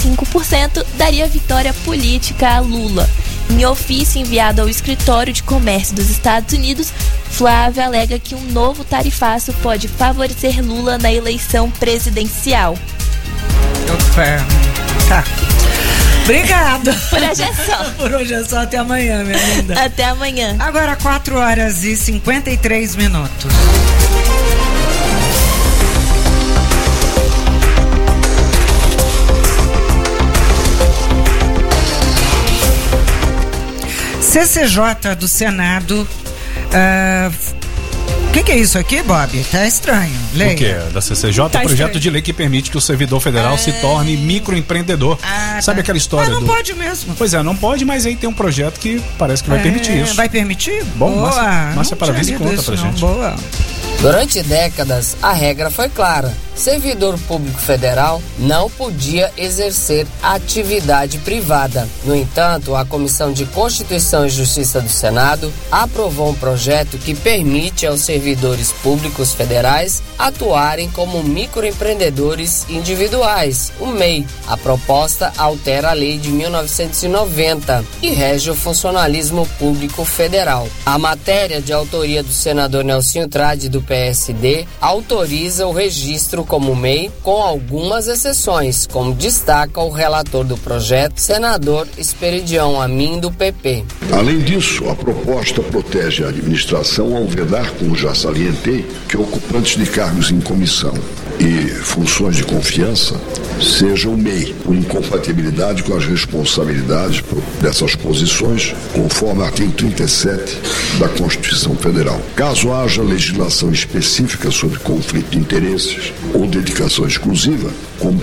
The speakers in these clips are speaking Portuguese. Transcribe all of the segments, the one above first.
35% daria vitória política a Lula. Em ofício enviado ao Escritório de Comércio dos Estados Unidos, Flávia alega que um novo tarifaço pode favorecer Lula na eleição presidencial. Opa, tá. Obrigada. Por hoje é só. Por hoje é só. Até amanhã, minha linda. Até amanhã. Agora 4h53. CCJ do Senado. O que é isso aqui, Bob? Tá estranho. Leia. O que é? Da CCJ? Tá projeto estranho. De lei que permite que o servidor federal se torne microempreendedor. Sabe aquela história não pode mesmo. Pois é, não pode, mas aí tem um projeto que parece que vai permitir isso. Vai permitir? Bom, Márcia Paravis conta pra gente. Boa. Durante décadas, a regra foi clara. Servidor público federal não podia exercer atividade privada. No entanto, a Comissão de Constituição e Justiça do Senado aprovou um projeto que permite aos servidores públicos federais atuarem como microempreendedores individuais, o MEI. A proposta altera a lei de 1990 e rege o funcionalismo público federal. A matéria, de autoria do senador Nelsinho Trade, do PSD, autoriza o registro como MEI, com algumas exceções, como destaca o relator do projeto, senador Esperidião Amin, do PP. Além disso, a proposta protege a administração ao vedar, como já salientei, que ocupantes de cargos em comissão e funções de confiança sejam MEI, por incompatibilidade com as responsabilidades dessas posições, conforme o artigo 37 da Constituição Federal. Caso haja legislação específica sobre conflito de interesses ou dedicação exclusiva, como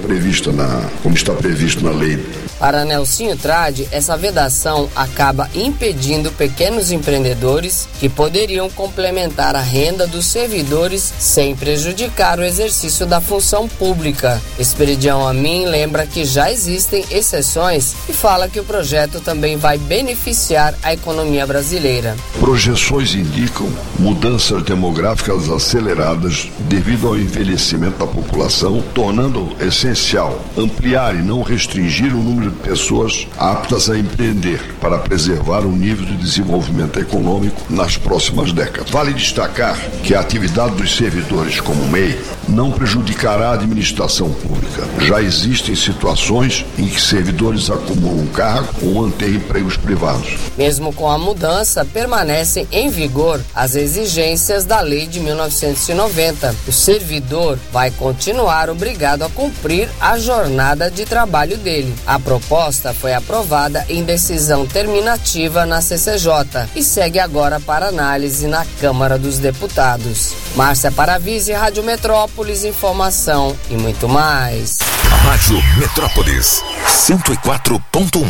está previsto na lei. Para Nelsinho Trade, essa vedação acaba impedindo pequenos empreendedores que poderiam complementar a renda dos servidores sem prejudicar o exercício da função pública. Esperidião Amin lembra que já existem exceções e fala que o projeto também vai beneficiar a economia brasileira. Projeções indicam mudanças demográficas aceleradas devido ao envelhecimento da população, tornando essencial ampliar e não restringir o número de pessoas aptas a empreender para preservar o nível de desenvolvimento econômico nas próximas décadas. Vale destacar que a atividade dos servidores como MEI não prejudicará a administração pública. Já existem situações em que servidores acumulam cargo ou mantêm empregos privados. Mesmo com a mudança, permanecem em vigor as exigências da lei de 1990. O servidor vai continuar obrigado a cumprir a jornada de trabalho dele. A proposta foi aprovada em decisão terminativa na CCJ e segue agora para análise na Câmara dos Deputados. Márcia Paravis, Rádio Metrópolis, informação e muito mais. Rádio Metrópolis 104.1.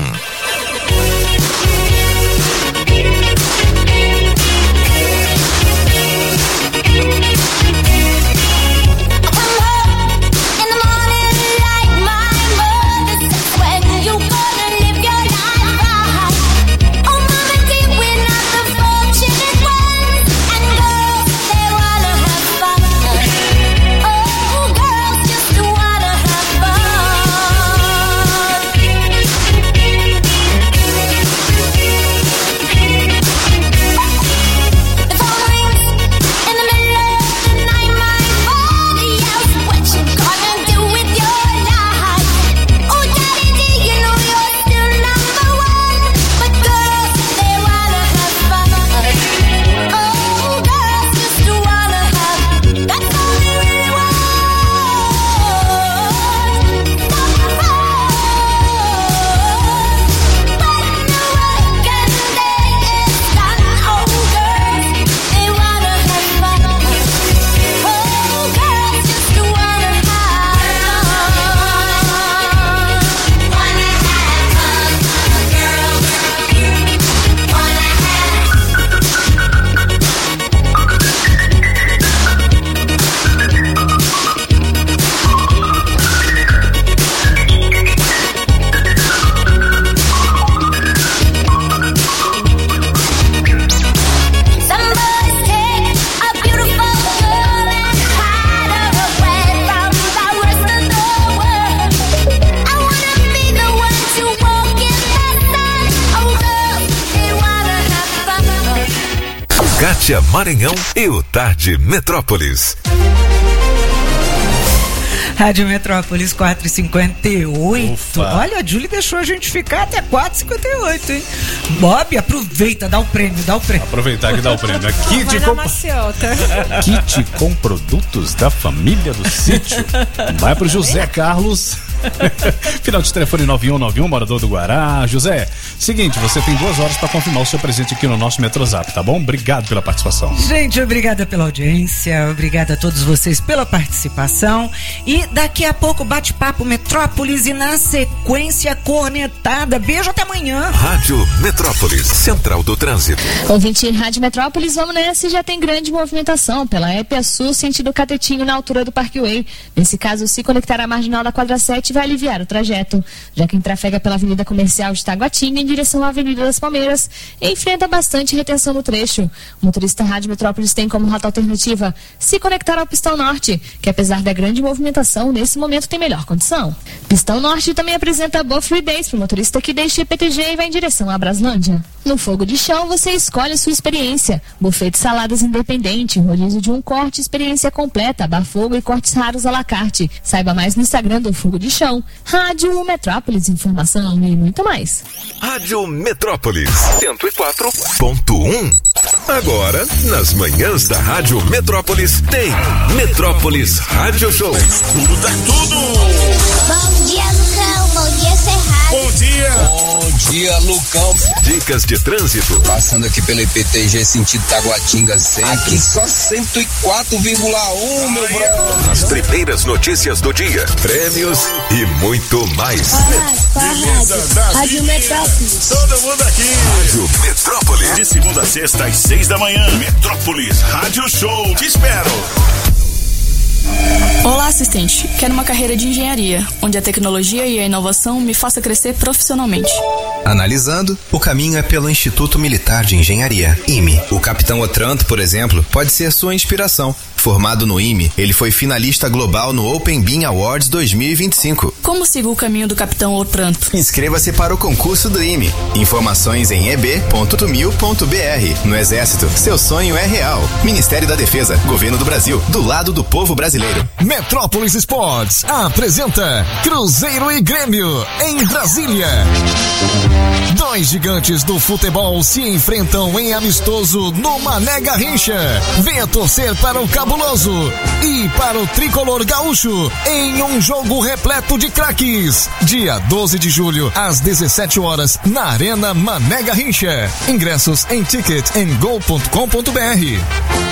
Kátia Maranhão e o Tarde Metrópolis. Rádio Metrópolis 4h58. Ufa. Olha, a Júlia deixou a gente ficar até 4h58, hein? Bob, aproveita, dá o prêmio. Aproveitar que dá o prêmio. Kit com produtos da família do sítio. Vai pro José Carlos. Final de telefone 9191, morador do Guará. José, seguinte, você tem 2 horas para confirmar o seu presente aqui no nosso Metrozap, tá bom? Obrigado pela participação. Gente, obrigada pela audiência, obrigada a todos vocês pela participação. E daqui a pouco bate-papo Metrópolis e na sequência cornetada. Beijo, até amanhã. Rádio Metrópolis, Central do Trânsito. Ouvinte Rádio Metrópolis, vamos nessa, já tem grande movimentação pela EPA Sul, sentido Catetinho, na altura do Parkway. Nesse caso, se conectar à marginal da quadra 7 vai aliviar o trajeto. Já quem trafega pela Avenida Comercial de Taguatinga em direção à Avenida das Palmeiras enfrenta bastante retenção no trecho. O motorista Rádio Metrópolis tem como rota alternativa se conectar ao Pistão Norte, que apesar da grande movimentação, nesse momento tem melhor condição. Pistão Norte também apresenta boa fluidez para o motorista que deixa IPTG e vai em direção à Braslândia. No Fogo de Chão, você escolhe a sua experiência. Buffet de saladas independente, rodízio de um corte, experiência completa, bar-fogo e cortes raros à la carte. Saiba mais no Instagram do Fogo de Chão. Rádio Metrópolis, informação e muito mais. Rádio Metrópolis 104.1. Agora, nas manhãs da Rádio Metrópolis, tem Metrópolis Rádio Show. Escuta tudo! Bom dia, Lucão. Bom dia, Cerrado. Bom dia! Bom dia, Lucão. Dicas de trânsito. Passando aqui pelo IPTG, sentido Taguatinga sempre. Aqui só 104,1, meu brother. As primeiras notícias do dia. Prêmios e muito mais. Rádio Metrópolis. Todo mundo aqui. Rádio Metrópolis. De segunda a sexta às 6 da manhã. Metrópolis Rádio Show. Te espero. Olá, assistente. Quero uma carreira de engenharia, onde a tecnologia e a inovação me faça crescer profissionalmente. Analisando, o caminho é pelo Instituto Militar de Engenharia, IME. O Capitão Otranto, por exemplo, pode ser sua inspiração. Formado no IME, ele foi finalista global no Open Bean Awards 2025. Como sigo o caminho do Capitão Otranto? Inscreva-se para o concurso do IME. Informações em eb.tumil.br. No Exército, seu sonho é real. Ministério da Defesa, Governo do Brasil, do lado do povo brasileiro. Metrópolis Sports apresenta Cruzeiro e Grêmio em Brasília. 2 gigantes do futebol se enfrentam em amistoso no Mané Garrincha. Venha torcer para o Cabuloso e para o Tricolor Gaúcho em um jogo repleto de craques. Dia 12 de julho, às 17 horas, na Arena Mané Garrincha. Ingressos em ticketandgo.com.br.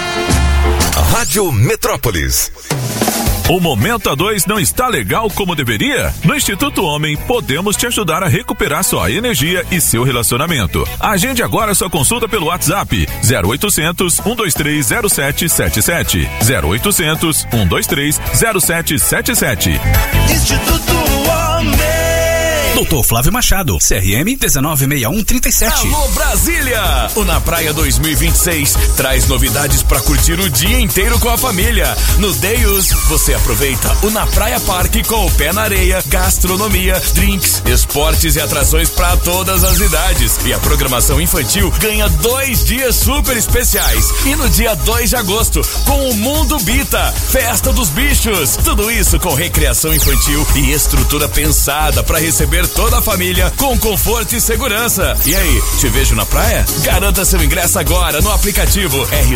Rádio Metrópolis. O Momento A2 não está legal como deveria? No Instituto Homem, podemos te ajudar a recuperar sua energia e seu relacionamento. Agende agora sua consulta pelo WhatsApp 0800 123 0777. 0800 123 0777. Instituto Homem. Dr. Flávio Machado, CRM 196137. Alô Brasília! O Na Praia 2026 traz novidades para curtir o dia inteiro com a família. No Deus, você aproveita o Na Praia Parque com o pé na areia, gastronomia, drinks, esportes e atrações para todas as idades. E a programação infantil ganha 2 dias super especiais. E no dia 2 de agosto, com o Mundo Bita, Festa dos Bichos. Tudo isso com recreação infantil e estrutura pensada para receber toda a família com conforto e segurança. E aí, te vejo na praia? Garanta seu ingresso agora no aplicativo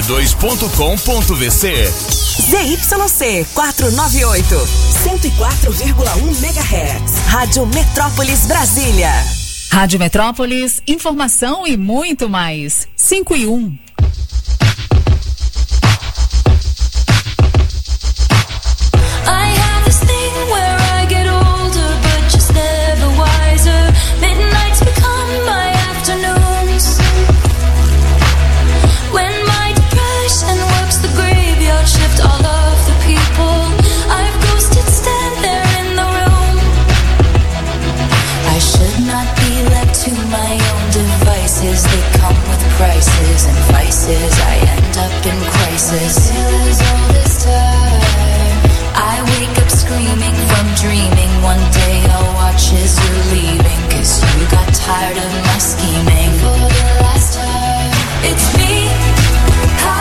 r2.com.vc. ZYC 498, 104,1 MHz. Rádio Metrópolis Brasília. Rádio Metrópolis, informação e muito mais. 5 e 1. They come with prices and vices. I end up in crisis. All this time, I wake up screaming from dreaming. One day I'll watch as you're leaving, 'cause you got tired of my scheming. For the last time, it's me.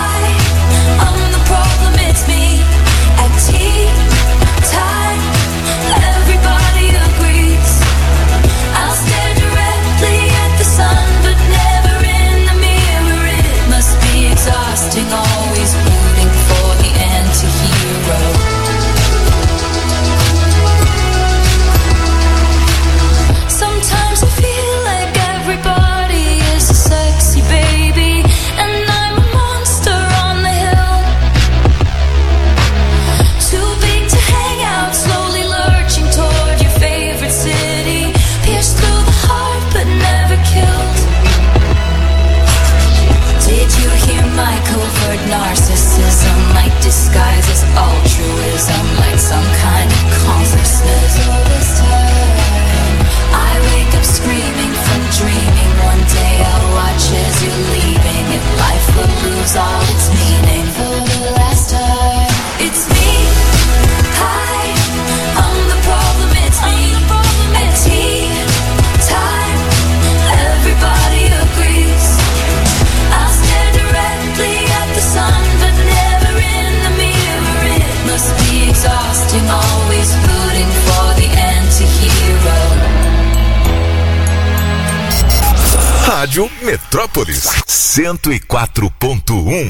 Rádio Metrópolis 104.1.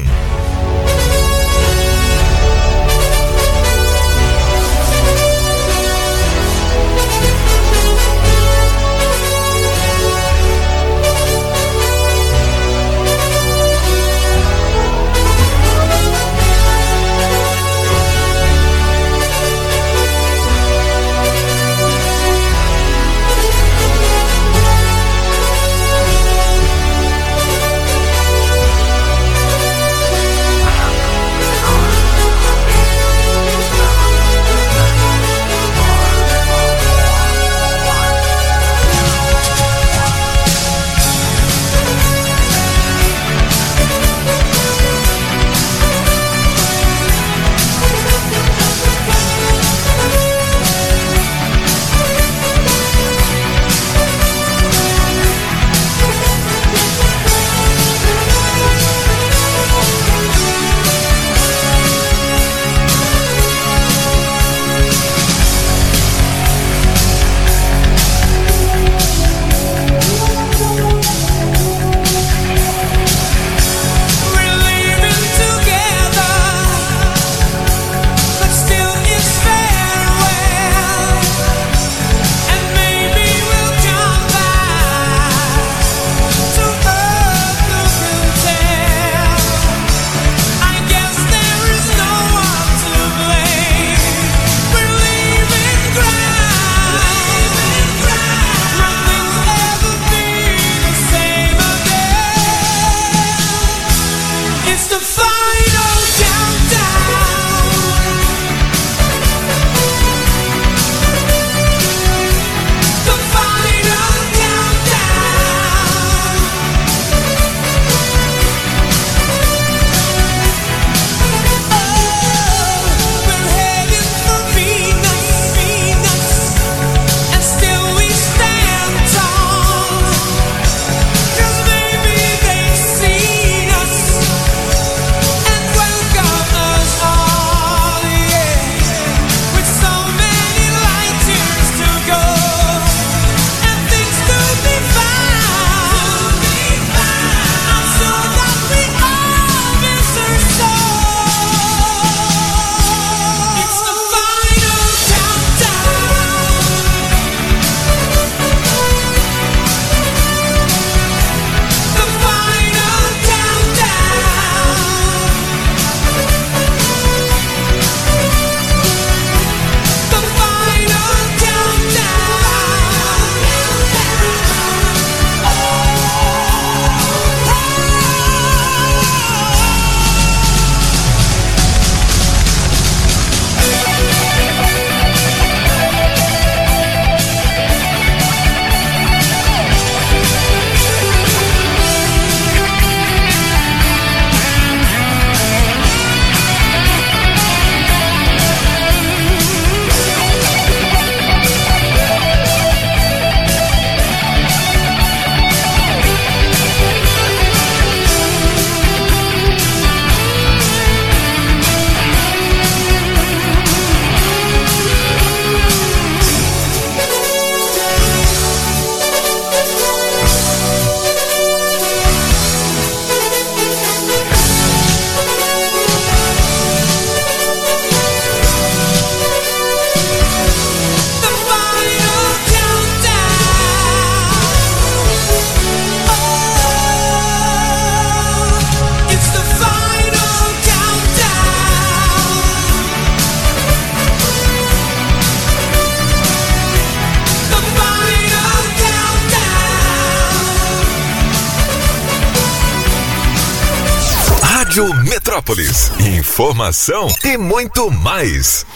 Rádio Metrópolis. Informação e muito mais.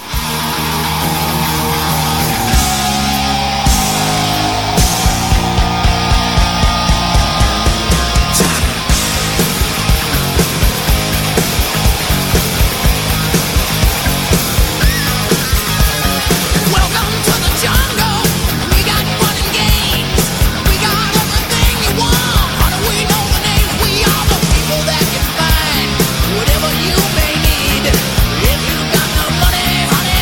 Whatever you may need, if you got the money, honey,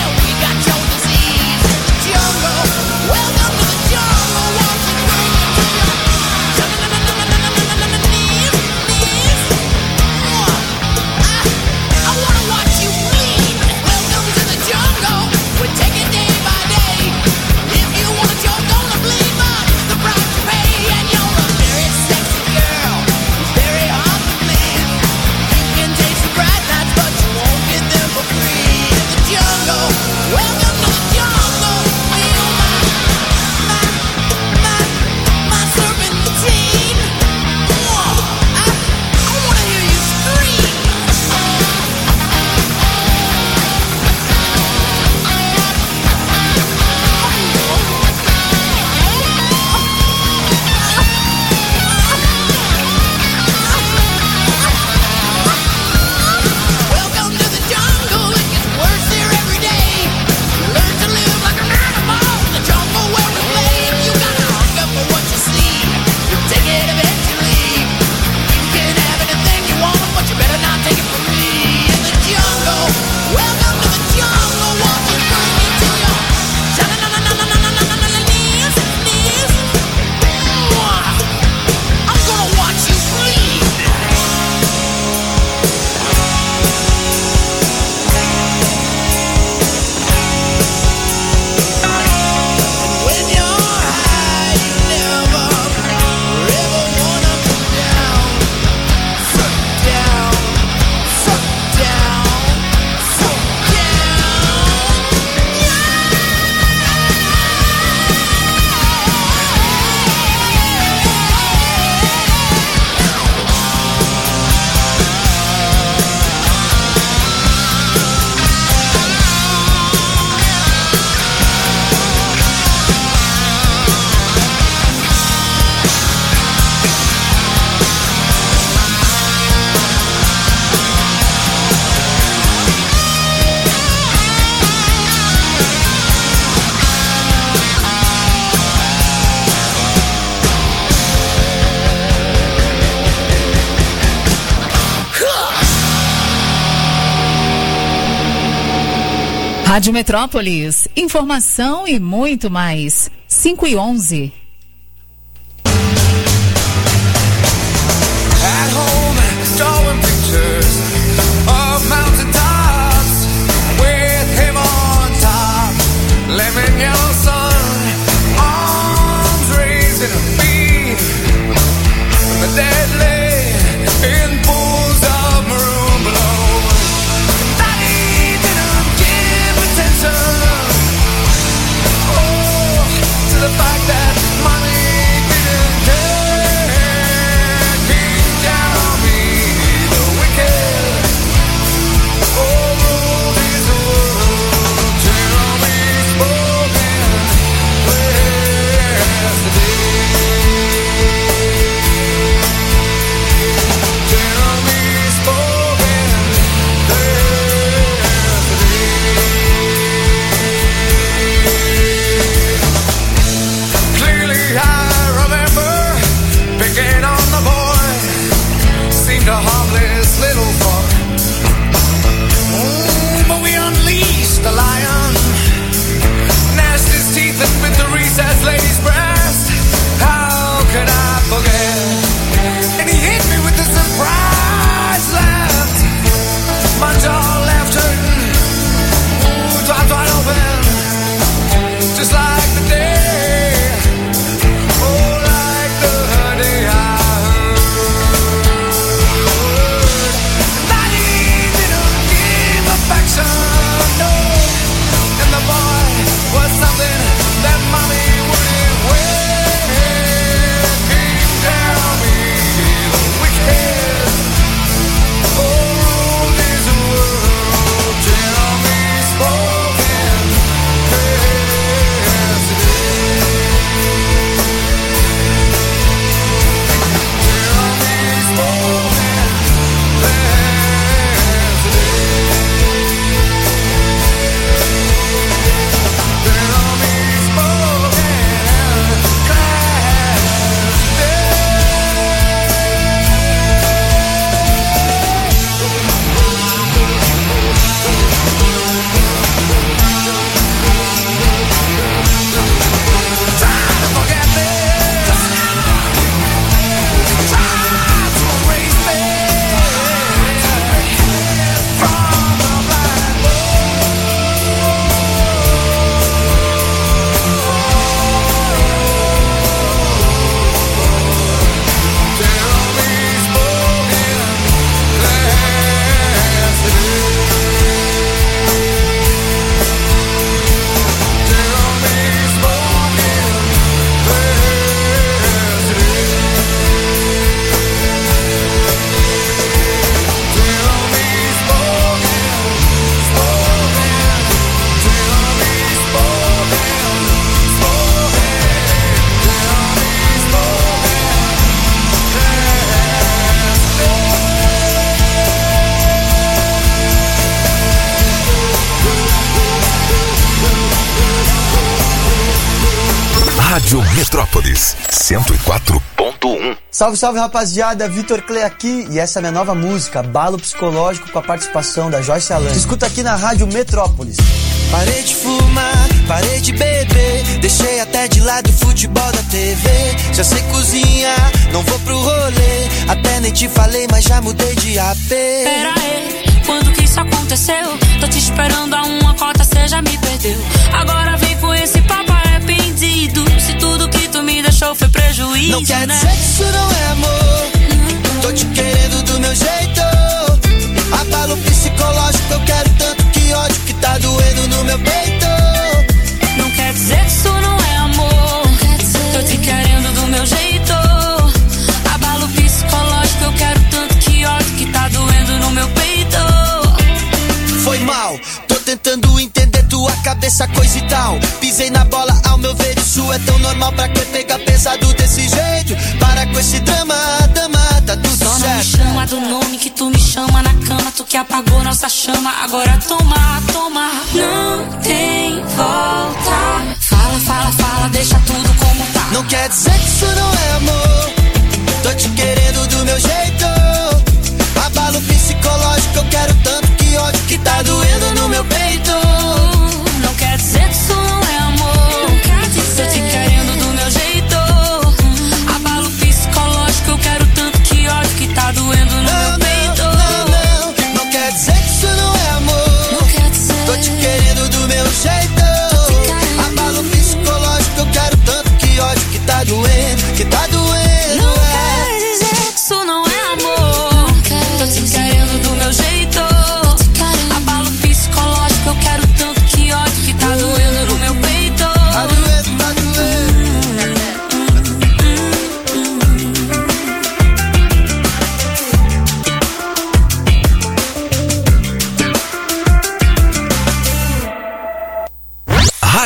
Rádio Metrópolis, informação e muito mais. 5:11. At home, drawing pictures of mountain tops with him on top. Lemon yellow sun, arms raised in a beam. The dead lay in pools of maroon below. Daddy didn't give attention, to the fact that mommy didn't care. Came down on me, the wicked ruled his world. Tell me spoken, where's the day? Tell me spoken, where's the day? Clearly I remember picking on the boy, seemed a harmless little fun. But we unleashed the lion, gnashed his teeth and bit the recessed lady's breast. How could I forget? And he hit me with a surprise left. My jaw left hurting, dropped wide open, just like the day. Oh, like the day I heard. Daddy didn't give affection, no. And the boy was something that mommy wouldn't wear. Came down on me, the wicked ruled his world. Tell me spoken, yesterday. Tell me spoken, Rádio Metrópolis 104.1. Salve, salve, rapaziada, Vitor Clay aqui e essa é minha nova música, Balo Psicológico, com a participação da Joyce Alan. Escuta aqui na Rádio Metrópolis. Parei de fumar, parei de beber, deixei até de lado o futebol da TV. Já sei cozinhar, não vou pro rolê, até nem te falei, mas já mudei de AP. Pera aí, quando que isso aconteceu? Tô te esperando a uma cota, cê já me perdeu. Agora vem com esse papo arrependido, se tudo que tu me deixou foi prejuízo. Não quer né? dizer que isso não é amor, tô te querendo do meu jeito. Abalo psicológico, eu quero tanto que ódio que tá doendo no meu peito. Não quer dizer que isso não é amor, tô te querendo do meu jeito. Abalo psicológico, eu quero tanto que ódio que tá doendo no meu peito. Foi mal, tô tentando entender tua cabeça, coisa e tal. Pisei na bola, ao meu ver isso é tão normal. Pra que pegar pesado desse jeito? Para com esse drama, dama, tá tudo só certo. Não me chama do nome que tu me chama na cama. Tu que apagou nossa chama, agora toma, toma. Não tem volta. Fala, fala, fala, deixa tudo como tá. Não quer dizer que isso não é amor, tô te querendo do meu jeito. Abalo psicológico, eu quero tanto que ódio que tá doendo no meu peito.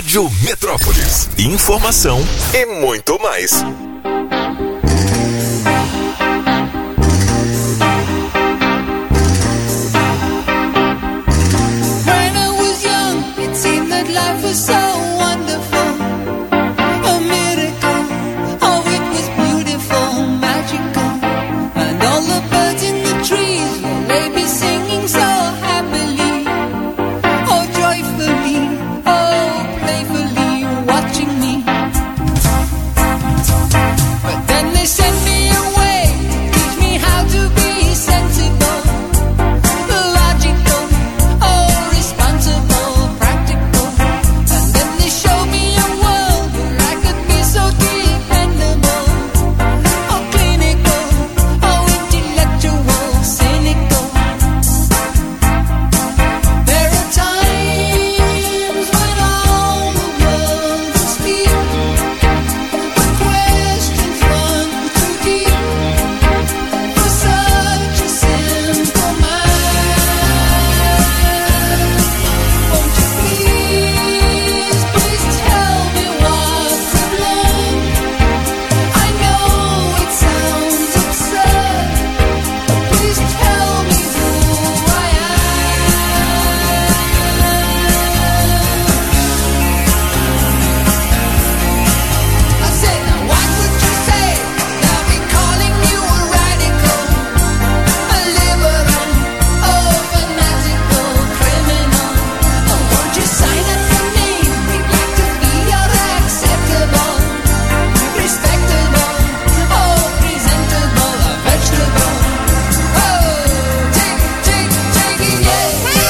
Rádio Metrópolis. Informação e muito mais. When I was young, it seemed that life was so wonderful. A miracle, oh it was beautiful, magical. And all the birds in the trees, well, they be singing so happily. Oh joyfully, oh playfully, watching me. But then they sent me away, teach me how to be sensible, logical, oh responsible, practical. And then they showed me a world where I could be so dependable, oh clinical, oh intellectual, cynical. There are times when all the world is asleep, when questions run too deep for such a simple mind. Won't you please, please tell me what we've learned? I know it sounds absurd, but please tell me who I am. I said, now what would you say? They'll be calling you a radical, a liberal, oh fanatical criminal. Oh, won't you sign up your name? We'd like to be your acceptable, respectable, oh presentable, a vegetable. Oh, take it, yeah.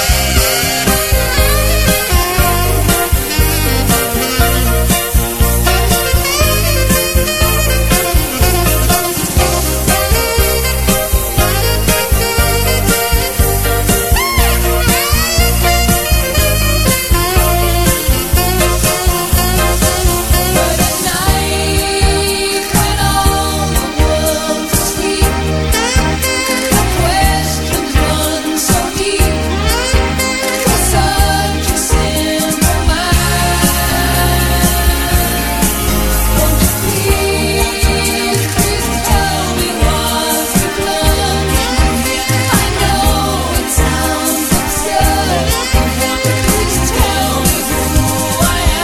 But at night, when all the world's asleep, the questions run so deep for such a simple mind. Won't you please, please tell me what we've learned? I know it sounds absurd, but please tell me who I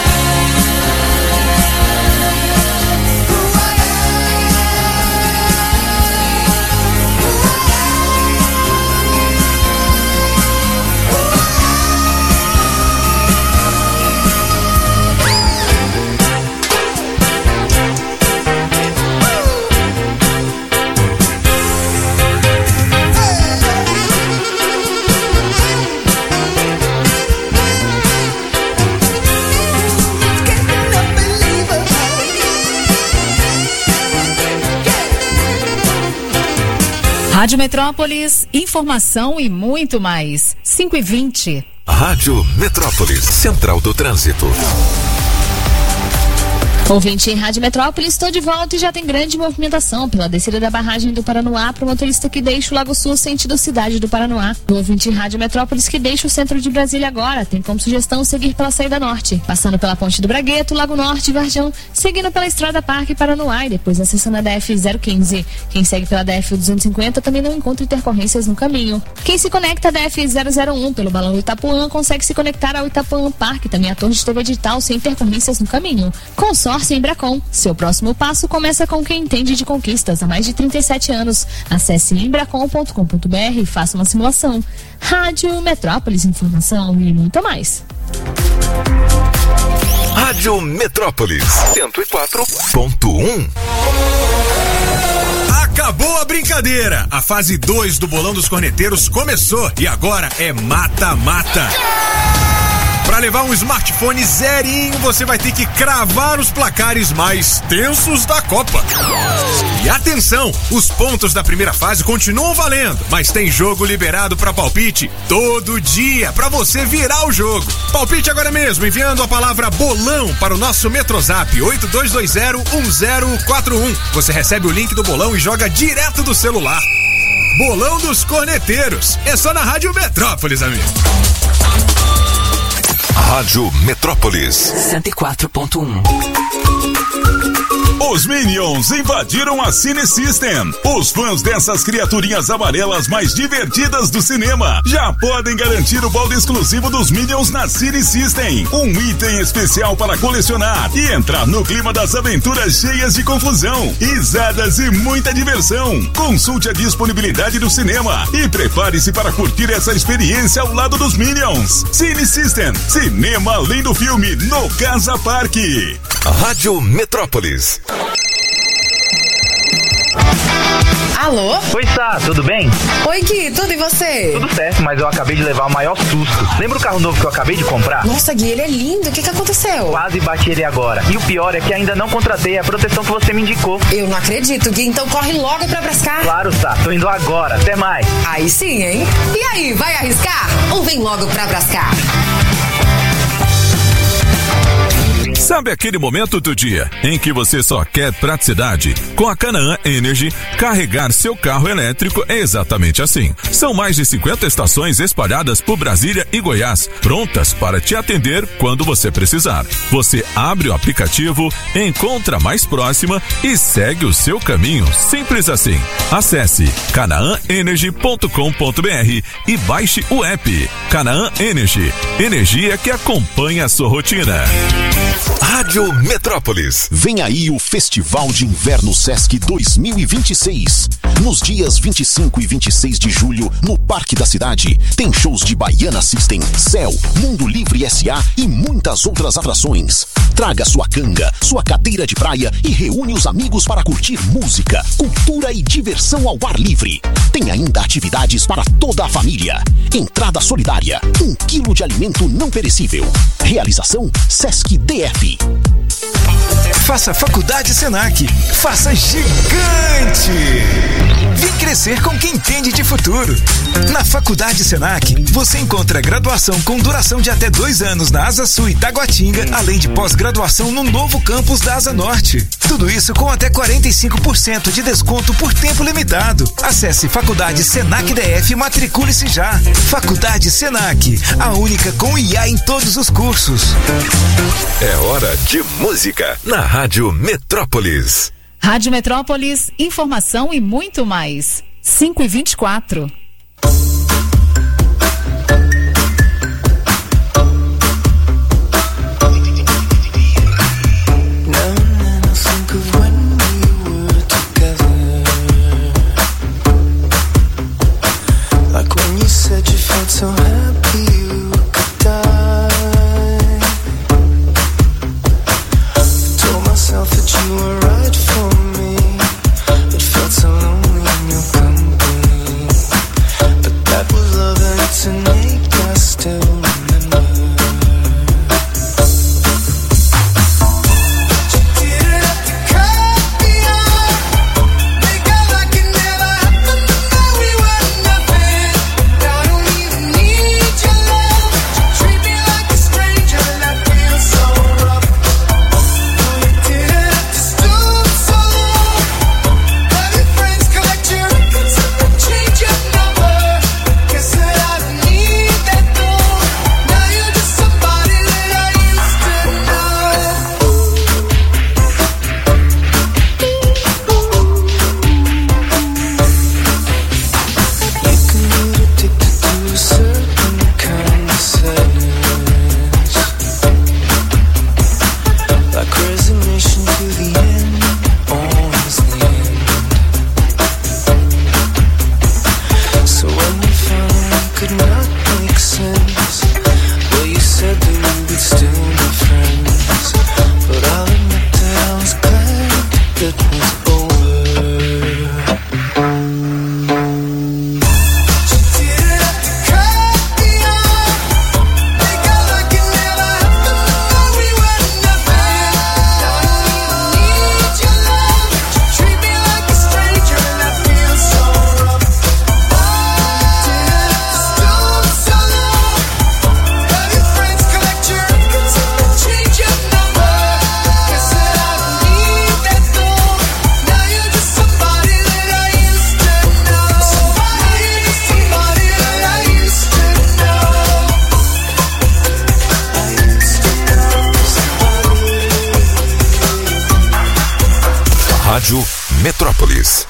Rádio Metrópolis, informação e muito mais. 5h20. Rádio Metrópolis, Central do Trânsito. Ouvinte em Rádio Metrópolis, estou de volta e já tem grande movimentação pela descida da barragem do Paranoá para o motorista que deixa o Lago Sul sentido cidade do Paranoá. O ouvinte em Rádio Metrópolis que deixa o centro de Brasília agora tem como sugestão seguir pela saída norte, passando pela Ponte do Bragueto, Lago Norte e Varjão, seguindo pela Estrada Parque Paranoá e depois acessando a DF 015. Quem segue pela DF 250 também não encontra intercorrências no caminho. Quem se conecta à DF 001 pelo Balão do Itapuã consegue se conectar ao Itapuã Parque, também à Torre de TV Digital sem intercorrências no caminho. Consórcio Embracon. Seu próximo passo começa com quem entende de conquistas há mais de 37 anos. Acesse embracon.com.br e faça uma simulação. Rádio Metrópolis, informação e muito mais. Rádio Metrópolis 104.1. Acabou a brincadeira. A fase 2 do Bolão dos Corneteiros começou e agora é mata-mata. Para levar um smartphone zerinho, você vai ter que cravar os placares mais tensos da Copa. E atenção, os pontos da primeira fase continuam valendo, mas tem jogo liberado para palpite todo dia, para você virar o jogo. Palpite agora mesmo, enviando a palavra bolão para o nosso Metrozap 82201041. Você recebe o link do bolão e joga direto do celular. Bolão dos Corneteiros. É só na Rádio Metrópolis, amigo. Rádio Metrópolis 104.1. Os Minions invadiram a Cine System. Os fãs dessas criaturinhas amarelas mais divertidas do cinema já podem garantir o balde exclusivo dos Minions na Cine System. Um item especial para colecionar e entrar no clima das aventuras cheias de confusão, risadas e muita diversão. Consulte a disponibilidade do cinema e prepare-se para curtir essa experiência ao lado dos Minions. Cine System, cinema além do filme no Casa Parque. Rádio Metrópolis. Alô? Oi, Sá, tudo bem? Oi, Gui, tudo e você? Tudo certo, mas eu acabei de levar o maior susto. Lembra o carro novo que eu acabei de comprar? Nossa, Gui, ele é lindo. O que aconteceu? Quase bati ele agora. E o pior é que ainda não contratei a proteção que você me indicou. Eu não acredito, Gui. Então corre logo pra Brascar. Claro, Sá. Tô indo agora. Até mais. Aí sim, hein? E aí, vai arriscar? Ou vem logo pra Brascar? Sabe aquele momento do dia em que você só quer praticidade? Com a Canaã Energy, carregar seu carro elétrico é exatamente assim. São mais de 50 estações espalhadas por Brasília e Goiás, prontas para te atender quando você precisar. Você abre o aplicativo, encontra a mais próxima e segue o seu caminho. Simples assim. Acesse canaãenergy.com.br e baixe o app. Canaã Energy. Energia que acompanha a sua rotina. Rádio Metrópolis. Vem aí o Festival de Inverno Sesc 2026. Nos dias 25 e 26 de julho, no Parque da Cidade, tem shows de Baiana System, Céu, Mundo Livre S.A. e muitas outras atrações. Traga sua canga, sua cadeira de praia e reúne os amigos para curtir música, cultura e diversão ao ar livre. Tem ainda atividades para toda a família. Entrada solidária, 1 quilo de alimento não perecível. Realização Sesc DF. Faça Faculdade Senac. Faça gigante. Vem crescer com quem entende de futuro. Na Faculdade Senac, você encontra graduação com duração de até 2 anos na Asa Sul e Taguatinga, além de pós-graduação no novo campus da Asa Norte. Tudo isso com até 45% de desconto por tempo limitado. Acesse Faculdade Senac DF e matricule-se já. Faculdade Senac, a única com IA em todos os cursos. É hora de música na Rádio Metrópolis. Rádio Metrópolis, informação e muito mais. 5h24. So happy you could die. Told myself that you were right for me. It felt so lonely in your company. But that was love and it's innate, I still remember. Rádio Metrópolis.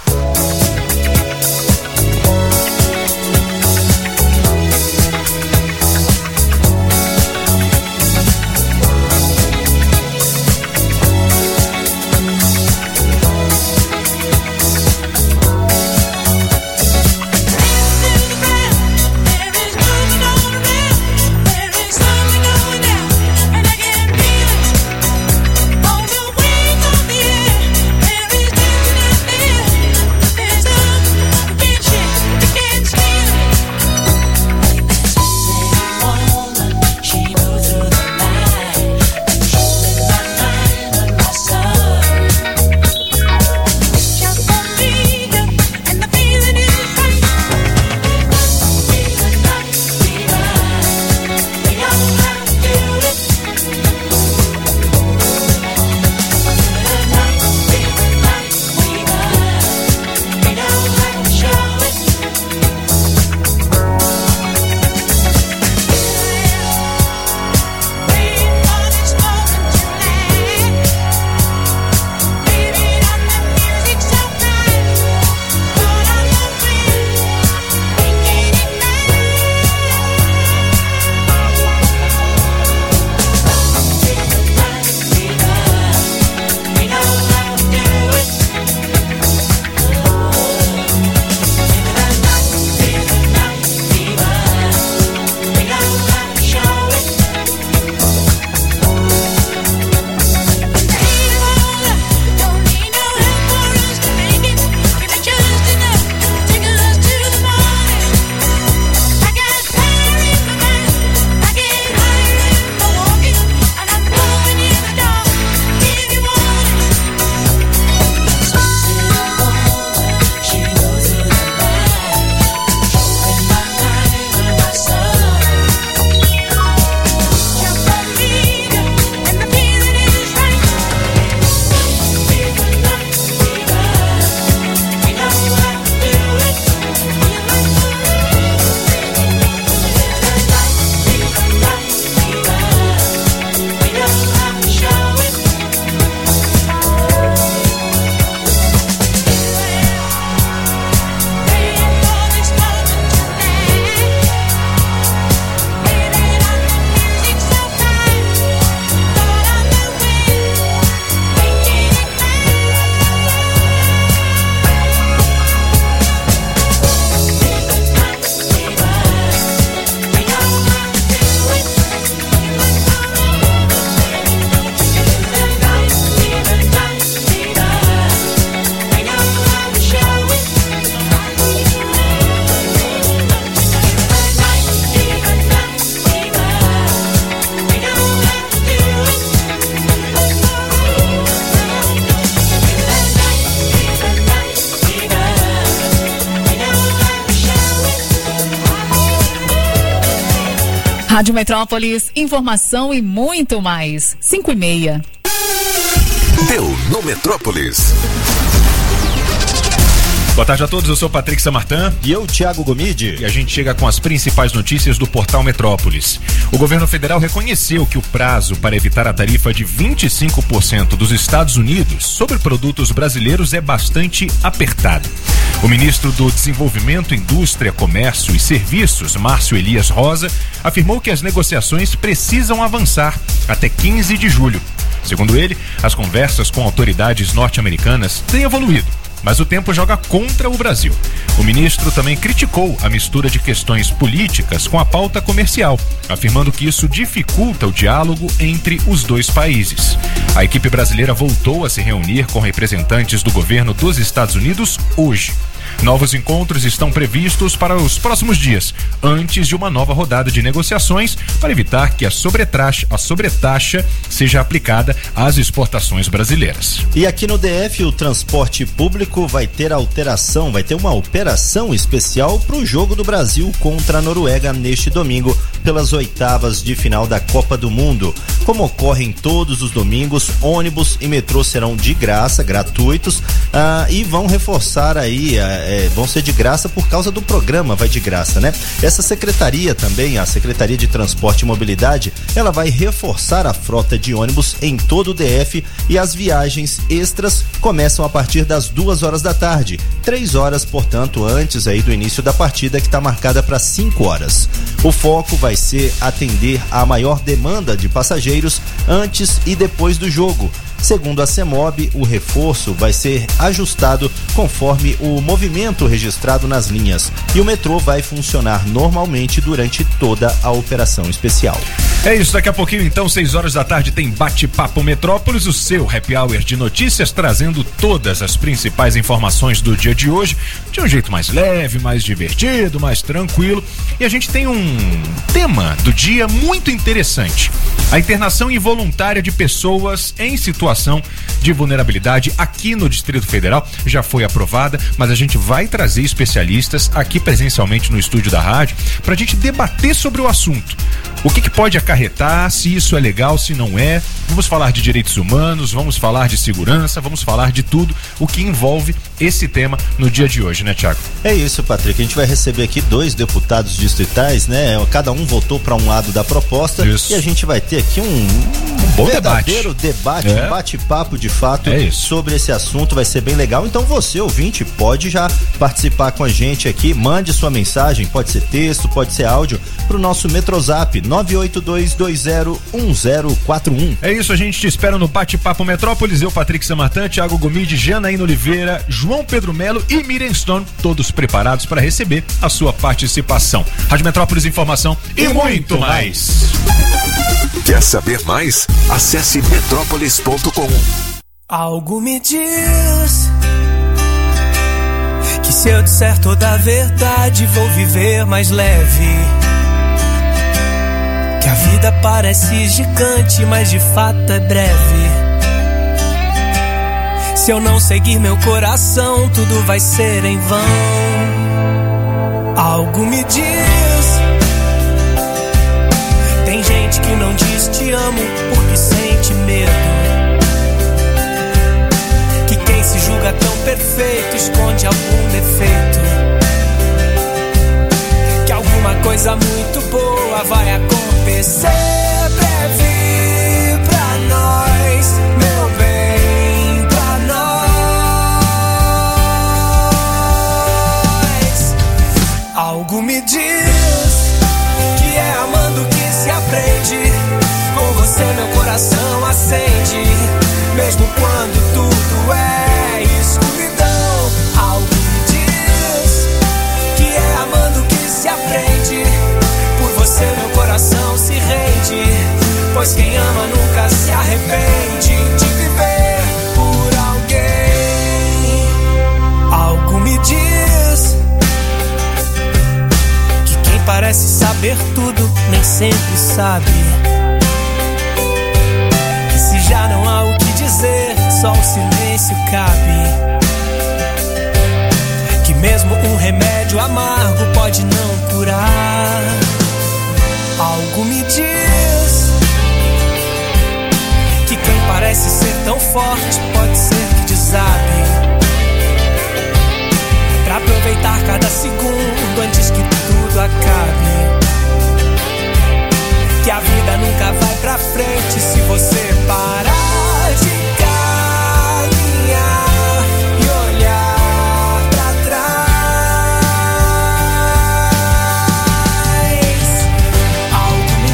Rádio Metrópolis, informação e muito mais. 5:30. Deu no Metrópolis. Boa tarde a todos, eu sou Patrick Samartã. E eu, Thiago Gomide. E a gente chega com as principais notícias do portal Metrópolis. O governo federal reconheceu que o prazo para evitar a tarifa de 25% dos Estados Unidos sobre produtos brasileiros é bastante apertado. O ministro do Desenvolvimento, Indústria, Comércio e Serviços, Márcio Elias Rosa, afirmou que as negociações precisam avançar até 15 de julho. Segundo ele, as conversas com autoridades norte-americanas têm evoluído, mas o tempo joga contra o Brasil. O ministro também criticou a mistura de questões políticas com a pauta comercial, afirmando que isso dificulta o diálogo entre os dois países. A equipe brasileira voltou a se reunir com representantes do governo dos Estados Unidos hoje. Novos encontros estão previstos para os próximos dias, antes de uma nova rodada de negociações para evitar que a sobretaxa seja aplicada às exportações brasileiras. E aqui no DF, o transporte público vai ter uma operação especial para o jogo do Brasil contra a Noruega neste domingo, pelas oitavas de final da Copa do Mundo. Como ocorrem todos os domingos, ônibus e metrô serão de graça, gratuitos, e vão reforçar aí vão ser de graça por causa do programa, vai de graça, né? Essa secretaria também, a Secretaria de Transporte e Mobilidade, ela vai reforçar a frota de ônibus em todo o DF e as viagens extras começam a partir das 2h da tarde, 3 horas, portanto, antes aí do início da partida, que está marcada para 5 horas. O foco vai ser atender a maior demanda de passageiros antes e depois do jogo. Segundo a CEMOB, o reforço vai ser ajustado conforme o movimento registrado nas linhas e o metrô vai funcionar normalmente durante toda a operação especial. É isso, daqui a pouquinho então, 6 horas da tarde, tem Bate-Papo Metrópolis, o seu happy hour de notícias, trazendo todas as principais informações do dia de hoje, de um jeito mais leve, mais divertido, mais tranquilo. E a gente tem um tema do dia muito interessante: a internação involuntária de pessoas em situação de vulnerabilidade aqui no Distrito Federal. Já foi aprovada, mas a gente vai trazer especialistas aqui presencialmente no estúdio da rádio para a gente debater sobre o assunto. O que pode acarretar, se isso é legal, se não é. Vamos falar de direitos humanos, vamos falar de segurança, vamos falar de tudo o que envolve esse tema no dia de hoje, né, Thiago? É isso, Patrick. A gente vai receber aqui 2 deputados distritais, né? Cada um votou para um lado da proposta. Isso. E a gente vai ter aqui um bom verdadeiro debate, um bate-papo de fato sobre esse assunto. Vai ser bem legal. Então você, ouvinte, pode já participar com a gente aqui. Mande sua mensagem, pode ser texto, pode ser áudio, pro nosso Metrozap 982201041. É isso, a gente te espera no Bate-Papo Metrópolis. Eu, Patrick Samartan, Thiago Gomide, Janaína Oliveira, João Pedro Melo e Miriam Stone, todos preparados para receber a sua participação. Rádio Metrópolis, informação e muito mais. Quer saber mais? Acesse metrópolis.com. Algo me diz que se eu disser toda a verdade vou viver mais leve. Que a vida parece gigante, mas de fato é breve. Se eu não seguir meu coração, tudo vai ser em vão. Algo me diz, tem gente que não diz te amo porque sente medo. Que quem se julga tão perfeito esconde algum defeito. Que alguma coisa muito boa vai acontecer breve pra nós, meu bem, pra nós. Algo me diz que é amando que se aprende. Com você meu coração acende, mesmo quando tudo é escuridão. Algo me diz que é amando que se aprende. Por você meu coração se rende, pois quem ama nunca se arrepende de viver por alguém. Algo me diz que quem parece saber tudo nem sempre sabe. Que se já não há o que dizer, só o silêncio cabe. Que mesmo um remédio amargo pode não curar. Algo me diz que quem parece ser tão forte pode ser que desabe. Pra aproveitar cada segundo antes que tudo acabe. Que a vida nunca vai pra frente se você parar de caminhar e olhar pra trás. Algo me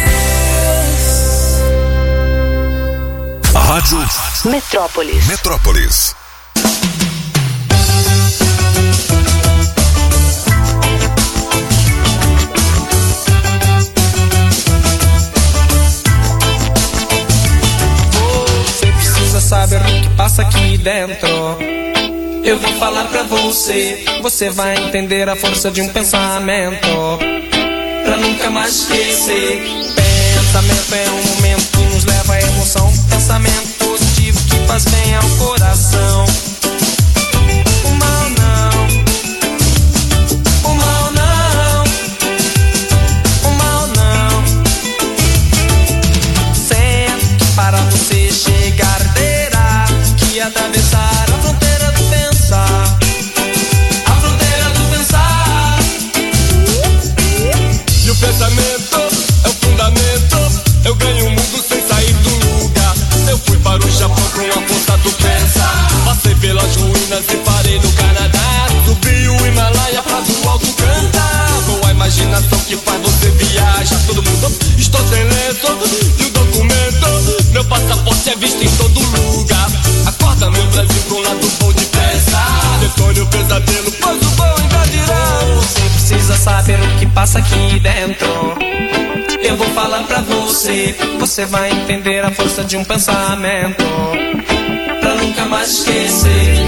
diz. Rádio Metrópolis. Metrópolis. Saber o que passa aqui dentro. Eu vou falar pra você, você vai entender a força de um pensamento. Pra nunca mais esquecer. Pensamento é um momento que nos leva à emoção. Pensamento positivo que faz bem ao coração. O mal não, o mal não, o mal não. Sempre que para você chegar, atravessar a fronteira do pensar. e o documento. Meu passaporte é visto em todo lugar. Acorda meu Brasil com lado bom de festa. Detone o pesadelo, pois o bom ainda dirá. Você precisa saber o que passa aqui dentro. Eu vou falar pra você, você vai entender a força de um pensamento, pra nunca mais esquecer.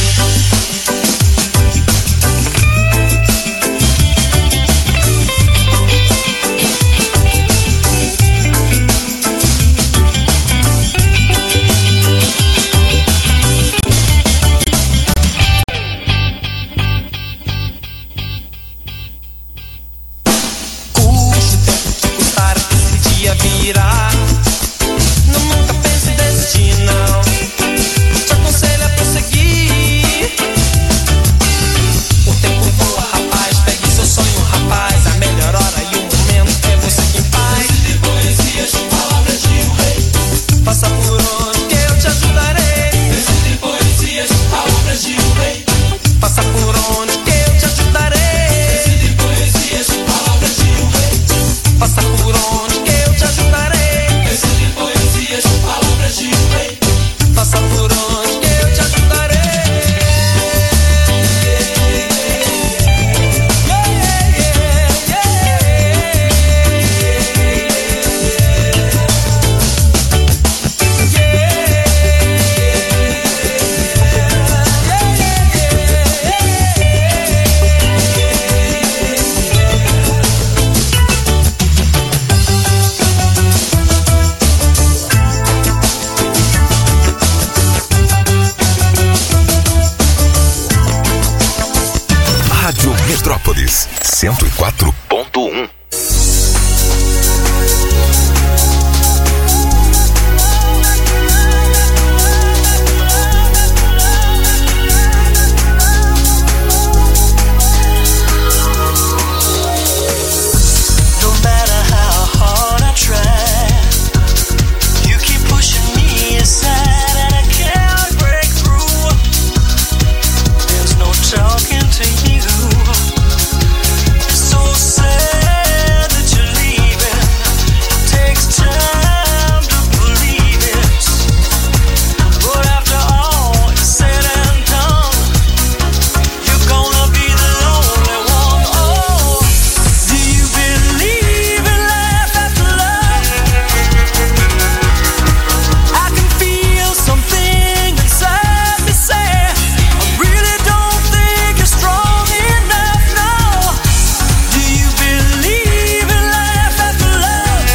Virar. Não, nunca pense em desistir, não. Te aconselho a prosseguir. O tempo voa, rapaz. Pegue seu sonho, rapaz. A melhor hora e o momento é você quem faz. Existem poesias, palavras de um rei. Passa por onde que eu te ajudarei. Existem poesias, palavras de um rei. Passa por onde que eu te ajudarei. Existem poesias, palavras de um rei. Passa por onde que eu te ajudarei. Existem poesias, palavras de um rei. Passa por onde que eu te ajudarei. Rádio Metrópolis 104.1. No matter how hard I try, you keep pushing me aside and I can't break through. There's no talking to you. It's so sad that you're leaving. It takes time to believe it. But after all is said and done, you're gonna be the lonely one. Oh, do you believe in life after love? I can feel something inside me say, I really don't think you're strong enough, no. Do you believe in life after love?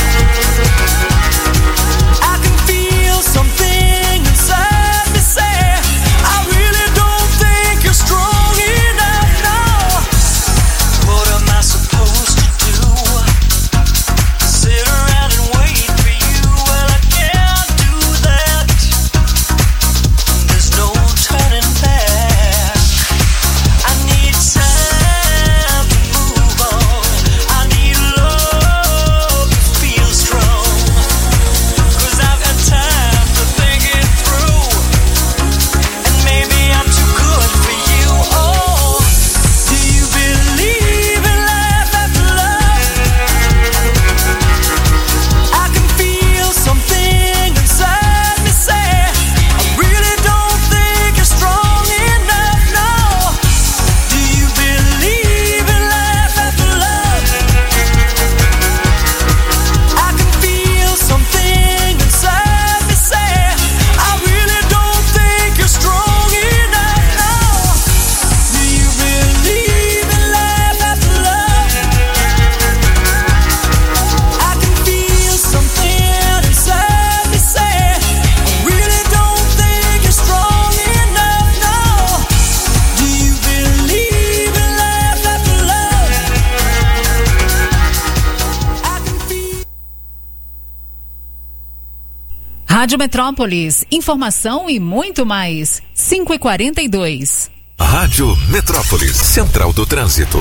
I can feel something inside me say, I really don't think you're strong enough, no. What am I supposed to do? Sit around and wait for you? Well, I can't do that. There's no turning back. I need time to move on. I need love to feel strong. 'Cause I've got time to think it through. And maybe I'm too good for you. Oh, do you believe in life after love? I can feel something inside me say, I really don't think you're strong enough, no. Do you believe in life after love? I can feel something inside me say, I really don't think you're strong enough, no. Do you believe in life after love? I can feel something inside me say, I really don't think you're strong enough, no. Do you believe in life after love? I can feel. Rádio Metrópolis, informação e muito mais. 5h42. Rádio Metrópolis, Central do Trânsito.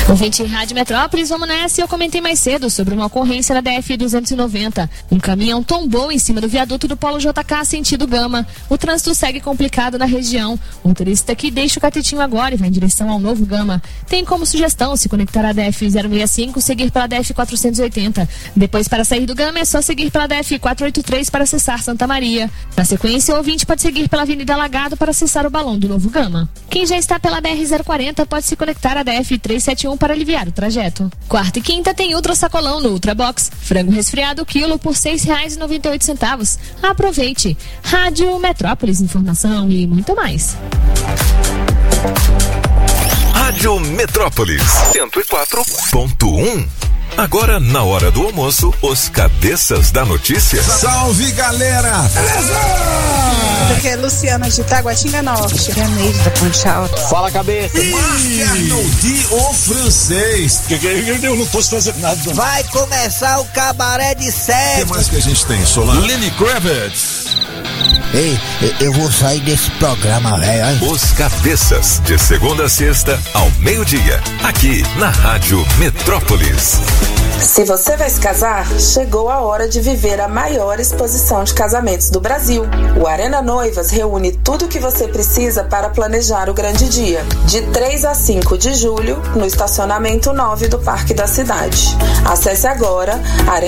Ouvinte Rádio Metrópolis, vamos nessa. Eu comentei mais cedo sobre uma ocorrência na DF-290. Um caminhão tombou em cima do viaduto do Polo JK sentido Gama. O trânsito segue complicado na região. O motorista que deixa o Catetinho agora e vai em direção ao Novo Gama tem como sugestão se conectar à DF-065, seguir pela DF-480. Depois, para sair do Gama, é só seguir pela DF-483 para acessar Santa Maria. Na sequência, o ouvinte pode seguir pela Avenida Alagado para acessar o Balão do Novo Gama. Quem já está pela BR-040 pode se conectar à DF-371 para aliviar o trajeto. Quarta e quinta tem Ultra Sacolão no Ultra Box. Frango resfriado quilo por R$ 6,98. Aproveite. Rádio Metrópolis, informação e muito mais. Rádio Metrópolis 104.1. Agora, na hora do almoço, os cabeças da notícia. Salve, galera! Aqui é Luciana de Taguatinga Norte. É a Neide da Ponte Alta. Fala, cabeça! Marc Arnoldi, o francês. Eu não posso fazer nada. Vai começar o cabaré de sete. O que mais que a gente tem, Solar? Lenny Kravitz. Ei, eu vou sair desse programa, velho. Os cabeças, de segunda a sexta, ao meio-dia, aqui na Rádio Metrópolis. Se você vai se casar, chegou a hora de viver a maior exposição de casamentos do Brasil. O Arena Noivas reúne tudo o que você precisa para planejar o grande dia. De 3 a 5 de julho, no estacionamento 9 do Parque da Cidade. Acesse agora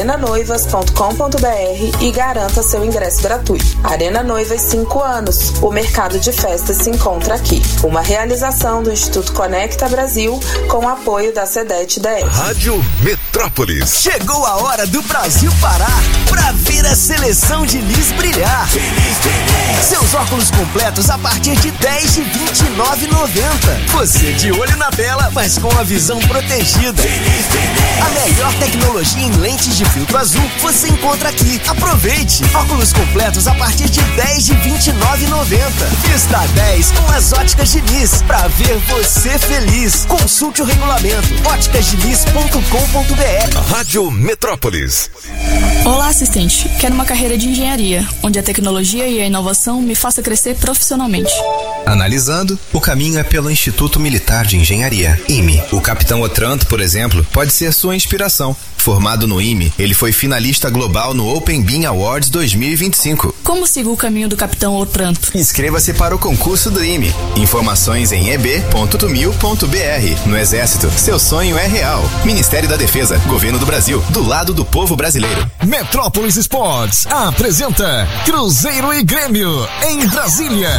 arenanoivas.com.br e garanta seu ingresso gratuito. Arena Noivas 5 anos. O mercado de festas se encontra aqui. Uma realização do Instituto Conecta Brasil com o apoio da SEDET DF. Rádio Metrópolis. Chegou a hora do Brasil parar pra ver a seleção de Lis brilhar. Seus óculos completos a partir de R$10 e R$29,90. Você de olho na tela, mas com a visão protegida. A melhor tecnologia em lentes de filtro azul você encontra aqui. Aproveite! Óculos completos a partir de R$10 e R$29,90. Está 10 com as óticas de Lis pra ver você feliz. Consulte o regulamento óticasdelis.com.br. Rádio Metrópolis. Olá, assistente. Quero uma carreira de engenharia, onde a tecnologia e a inovação me faça crescer profissionalmente. Analisando, o caminho é pelo Instituto Militar de Engenharia, IME. O capitão Otranto, por exemplo, pode ser sua inspiração. Formado no IME, ele foi finalista global no Open Bean Awards 2025. Como sigo o caminho do capitão Otranto? Inscreva-se para o concurso do IME. Informações em eb.tumil.br. No Exército, seu sonho é real. Ministério da Defesa, Governo do Brasil, do lado do povo brasileiro. Metrópolis Sports apresenta Cruzeiro e Grêmio em Brasília.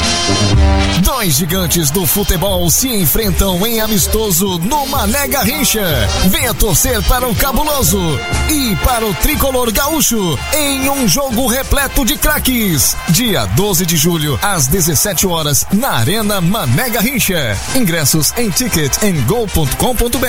Dois gigantes do futebol se enfrentam em amistoso no Mané Garrincha. Venha torcer para o Cabuloso e para o Tricolor Gaúcho em um jogo repleto de craques. Dia 12 de julho, às 17 horas, na Arena Mané Garrincha. Ingressos em ticketandgo.com.br.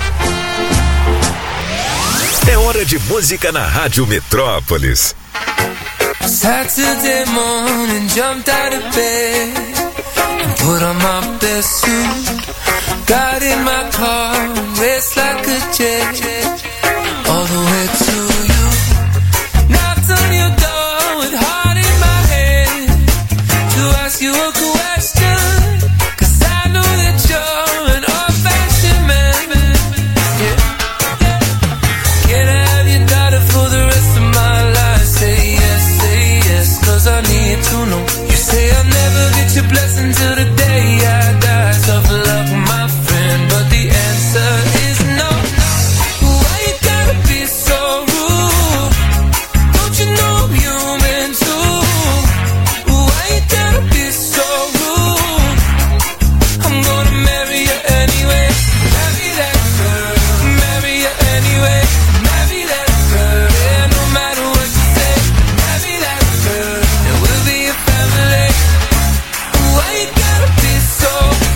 É hora de música na Rádio Metrópolis. Saturday morning, jumped out of bed and put on my best suit. Got in my car, raced like a jet, all the way to you. Knocked on your door with heart in my head to ask you a question, 'cause I know that you're an old-fashioned man. Yeah. Can I have your daughter for the rest of my life? Say yes, 'cause I need to know. You say I'll never get your blessing till the day I die. Tough luck, my friend, but the answer is no. Why you gotta be so rude? Don't you know I'm human too? Why you gotta be so rude? I'm gonna marry you anyway. Marry that girl, marry you anyway. Marry that girl, yeah, no matter what you say. Marry that girl, and we'll be a family. Why you gotta be so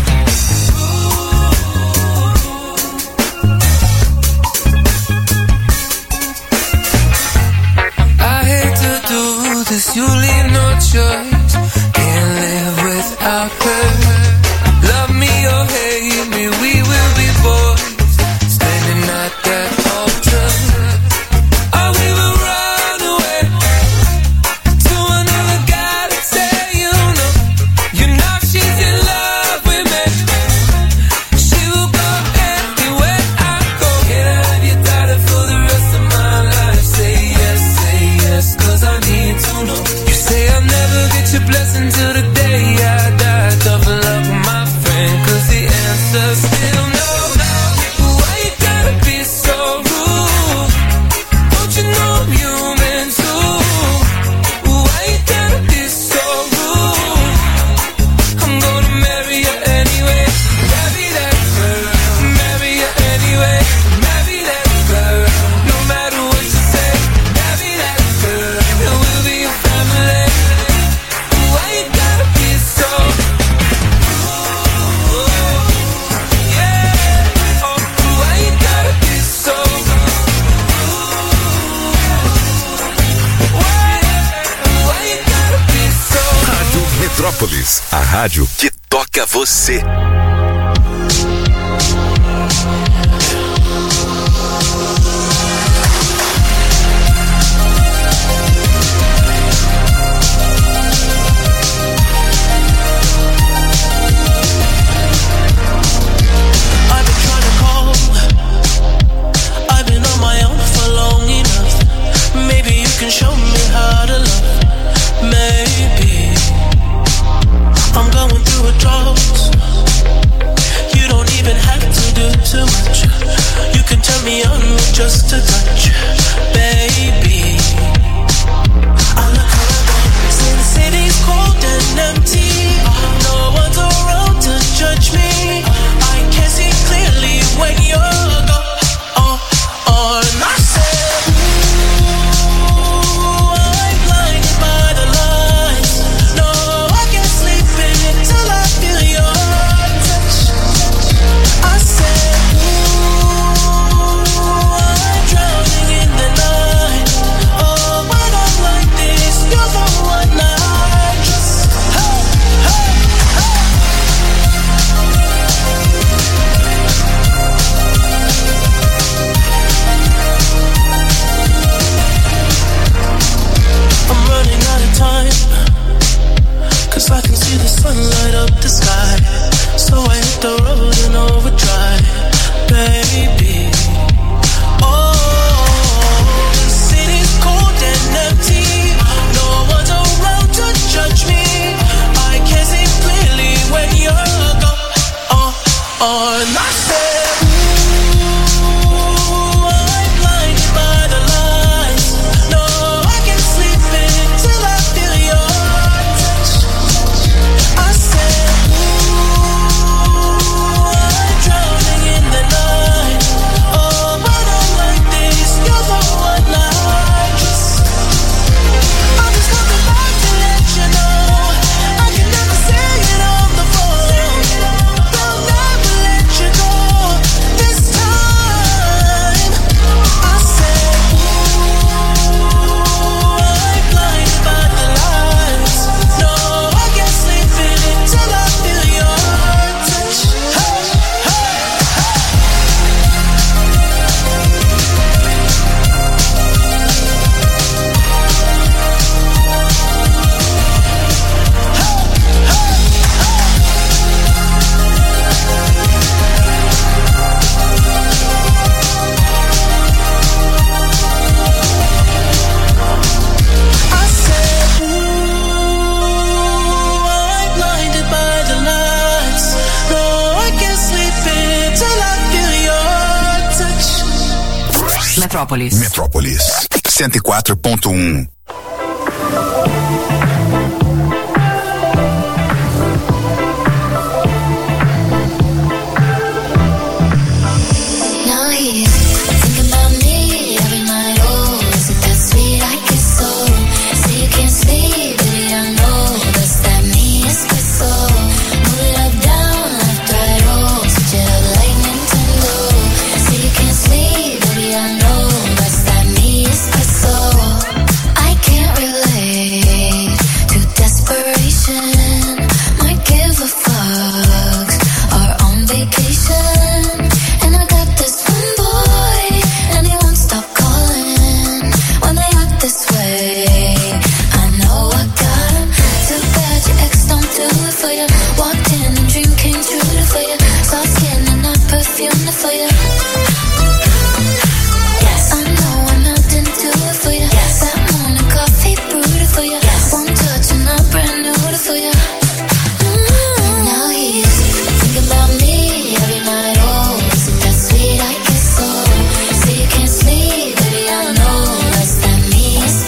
you leave no choice, can't live without her. Love me or hate me, we will be boys, standing at that altar. Or we will run away to another guy to say you know she's in love with me. She will go anywhere. Metrópolis, a rádio que toca você. Can show me how to love. Maybe I'm going through a drought. You don't even have to do too much. You can turn me on with just a touch, baby. I look around, see the city's cold and empty. No one's around to judge me. I can see clearly when you're gone. And I said, I can see the sun light up the sky, so I hit the road in overdrive, baby. Oh, the city's cold and empty. No one's around to judge me. I can see clearly when you're gone. And I said, ooh, I'm blinded by the lights. No, I can't sleep until I feel your touch. I said, ooh, I'm drowning in the night. Oh, but I'm like this, you're the one I just want to let you know. I can never say it on the phone. They'll never let you go this time. I said, ooh, I'm blinded by the lights. No, I can't sleep until I feel your touch. Hey, I said, ooh, I'm blinded by the lights. No, I can't sleep until I feel your touch. Metrópolis. Metrópolis 104.1.